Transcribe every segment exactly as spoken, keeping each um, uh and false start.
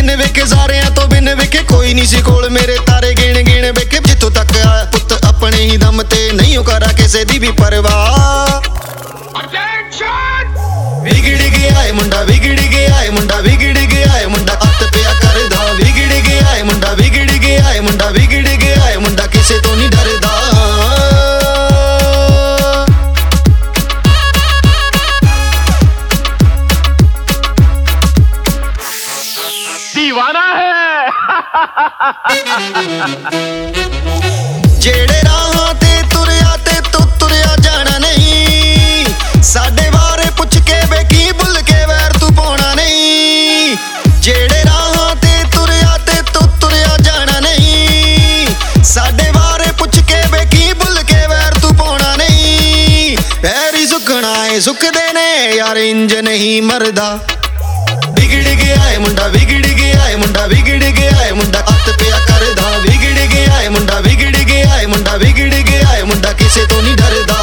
ਬਿਨ ਵੇਖੇ ਸਾਰਿਆਂ ਤੋਂ ਬਿਨ ਵੇਖੇ ਕੋਈ ਨਹੀਂ ਸੀ ਕੋਲ ਮੇਰੇ ਤਾਰੇ ਗਿਣ ਗਿਣ ਵੇਖੇ ਜਿੱਥੋਂ ਤੱਕ ਆਇਆ ਪੁੱਤ ਆਪਣੇ ਹੀ ਦਮ ਤੇ ਨਹੀਂ ਉਹ ਕਰਾ ਕਿਸੇ ਦੀ ਵੀ ਪਰਵਾਹ ਵਿਗੜ ਗਿਆ ਏ ਮੁੰਡਾ ਵਿਗੜ ਗਿਆ ਏ ਮੁੰਡਾ ਵਿਗੜ ਗਿਆ ਏ ਮੁੰਡਾ ਹੱਥ ਪਿਆ ਕਰਦਾ ਵਿਗੜ ਗਿਆ ਏ ਮੁੰਡਾ ਵਿਗੜ ਗਿਆ ਏ ਮੁੰਡਾ ਵਿਗੜ ਗਿਆ ਏ ਮੁੰਡਾ ਕਿਸੇ ਤੋਂ ਨਹੀਂ ਡਰਦਾ दीवाना है ਜਿਹੜੇ ਰਾਹਾਂ ਤੇ ਤੁਰਿਆ ਤੇ ਤੂੰ ਤੁਰਿਆ ਜਾਣਾ ਨਹੀਂ ਸਾਡੇ ਬਾਰੇ ਪੁੱਛ ਕੇ ਵੇ ਕੀ ਭੁੱਲ ਕੇ ਵੈਰ ਤੂੰ ਪਾਉਣਾ ਨਹੀਂ ਜਿਹੜੇ ਰਾਹਾਂ ਤੇ ਤੁਰਿਆ ਤੇ ਤੂੰ ਤੁਰਿਆ ਜਾਣਾ ਨਹੀਂ ਸਾਡੇ ਬਾਰੇ ਪੁੱਛ ਕੇ ਵੇ ਕੀ ਭੁੱਲ ਕੇ ਵੈਰ ਤੂੰ ਪਾਉਣਾ ਨਹੀਂ ਪੈਰੀ ਸੁੱਕਣਾ ਏ ਸੁੱਕਦੇ ਨੇ ਯਾਰ ਇੰਜ ਨਹੀਂ ਮਰਦਾ ਵਿਗੜ ਗਿਆ ਏ ਮੁੰਡਾ ਵਿਗੜ ਗਿਆ ਏ ਮੁੰਡਾ ਵਿਗੜ ਗਿਆ ਏ ਮੁੰਡਾ ਹੱਥ ਪਿਆ ਕਰਦਾ ਵਿਗੜ ਗਿਆ ਏ ਮੁੰਡਾ ਵਿਗੜ ਗਿਆ ਏ ਮੁੰਡਾ ਵਿਗੜ ਗਿਆ ਏ ਮੁੰਡਾ ਕਿਸੇ ਤੋਂ ਨਹੀਂ ਡਰਦਾ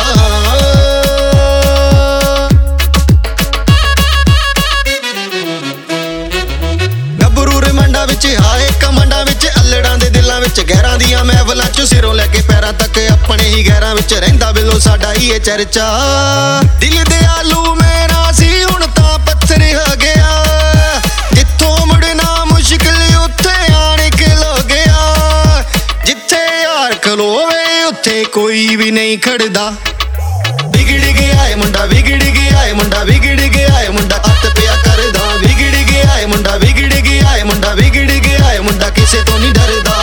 ਗੱਭਰੂ ਰਮੰਡਾ ਵਿੱਚ ਹਾਏ ਕਮੰਡਾ ਵਿੱਚ ਅਲੜਾਂ ਦੇ ਦਿਲਾਂ ਵਿੱਚ ਗਹਿਰਾਂ ਦੀਆਂ ਮਹਿਫਲਾਂ ਚ ਸਿਰੋਂ ਲੈ ਕੇ ਪੈਰਾਂ ਤੱਕ ਆਪਣੇ ਹੀ ਗਹਿਰਾਂ ਵਿੱਚ ਰਹਿੰਦਾ ਬਿਲੋ ਸਾਡਾ ਹੀ ਇਹ ਚਰਚਾ ਦਿਲ ਦੇ ਆਲੂ ਮੇਰਾ ਸੀ ਹੁਣ ਤਾਂ ਪੱਥਰ ਹੋ ਗਿਆ ਜਿੱਥੋਂ ਮੁੜਨਾ ਮੁਸ਼ਕਿਲ ਉੱਥੇ ਆਣ ਖਲੋ ਗਿਆ ਜਿੱਥੇ ਯਾਰ ਖਲੋਵੇ ਉੱਥੇ ਕੋਈ ਵੀ ਨਹੀਂ ਖੜਦਾ ਵਿਗੜ ਗਿਆ ਏ ਮੁੰਡਾ ਵਿਗੜ ਗਿਆ ਏ ਮੁੰਡਾ ਵਿਗੜ ਗਿਆ ਏ ਮੁੰਡਾ ਹੱਥ ਪਿਆ ਕਰਦਾ ਵਿਗੜ ਗਿਆ ਏ ਮੁੰਡਾ ਵਿਗੜ ਗਿਆ ਏ ਮੁੰਡਾ ਵਿਗੜ ਗਿਆ ਏ ਮੁੰਡਾ ਕਿਸੇ ਤੋਂ ਨਹੀਂ ਡਰਦਾ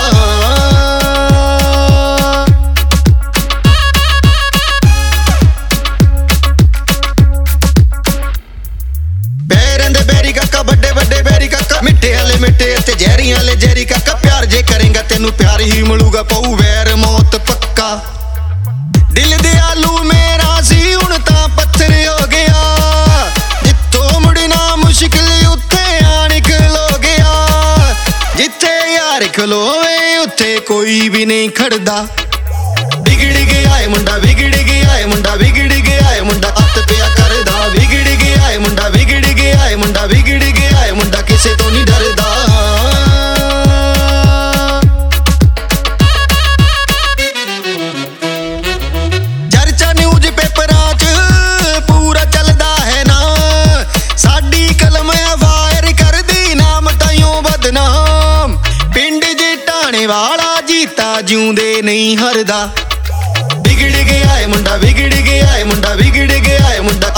ਬੈਰੀ ਕਾਕਾ ਵੱਡੇ ਵੱਡੇ ਬੈਰੀ ਕਾਕਾ ਮਿੱਠੇ ਵਾਲੇ ਮਿੱਠੇ ਤੇ ਜ਼ਹਿਰੀਆਂ ਵਾਲੇ ਜ਼ਹਿਰੀ ਕਾਕਾ ਪਿਆਰ ਜੇ ਕਰੇਗਾ ਤੈਨੂੰ ਪਿਆਰ ਹੀ ਮਿਲੂਗਾ ਪਊ ਵੈਰ ਮੌਤ ਪੱਕਾ ਦਿਲ ਦੇ ਆਲੂ ਮੇਰਾ ਸੀ ਹੁਣ ਤਾਂ ਪੱਥਰ ਹੋ ਗਿਆ ਜਿੱਥੋਂ ਮੁੜਨਾ ਮੁਸ਼ਕਿਲ ਉੱਥੇ ਆਣ ਖਲੋ ਗਿਆ ਜਿੱਥੇ ਯਾਰ ਖਲੋਵੇ ਉੱਥੇ ਕੋਈ ਵੀ ਨਹੀਂ ਖੜਦਾ ਵਿਗੜ ਗਿਆ ਏ ਮੁੰਡਾ ਵਿਗੜ ਗਿਆ ਏ ਮੁੰਡਾ ਵਿਗੜ ਗਿਆ ਏ ਮੁੰਡਾ ਹੱਥ ਪਿਆ ਕਰਦਾ ਵਿਗੜ ਗਿਆ ਏ ਮੁੰਡਾ ਵਿਗੜ ਗਿਆ ਏ ਮੁੰਡਾ ਵਿਗੜ ਗਿਆ ਏ ਮੁੰਡਾ ਕਿਸੇ ਤੋਂ ਨਹੀਂ ਡਰਦਾ ਚਰਚਾ ਨਿਊਜ਼ ਪੇਪਰਾਂ 'ਚ ਪੂਰਾ ਚੱਲਦਾ ਹੈ ਨਾ ਸਾਡੀ ਕਲਮ ਵਾਇਰ ਕਰਦੀ ਨਾਮ ਤਾਈਓ ਬਦਨਾਮ ਪਿੰਡ ਜੇ ਢਾਣੇ ਵਾਲਾ ਜੀਤਾ ਜਿਉਂਦੇ ਨਹੀਂ ਹਰਦਾ ਵਿਗੜ ਗਿਆ ਏ ਮੁੰਡਾ ਵਿਗੜ ਗਿਆ ਏ ਮੁੰਡਾ ਵਿਗੜ ਗਿਆ ਏ ਮੁੰਡਾ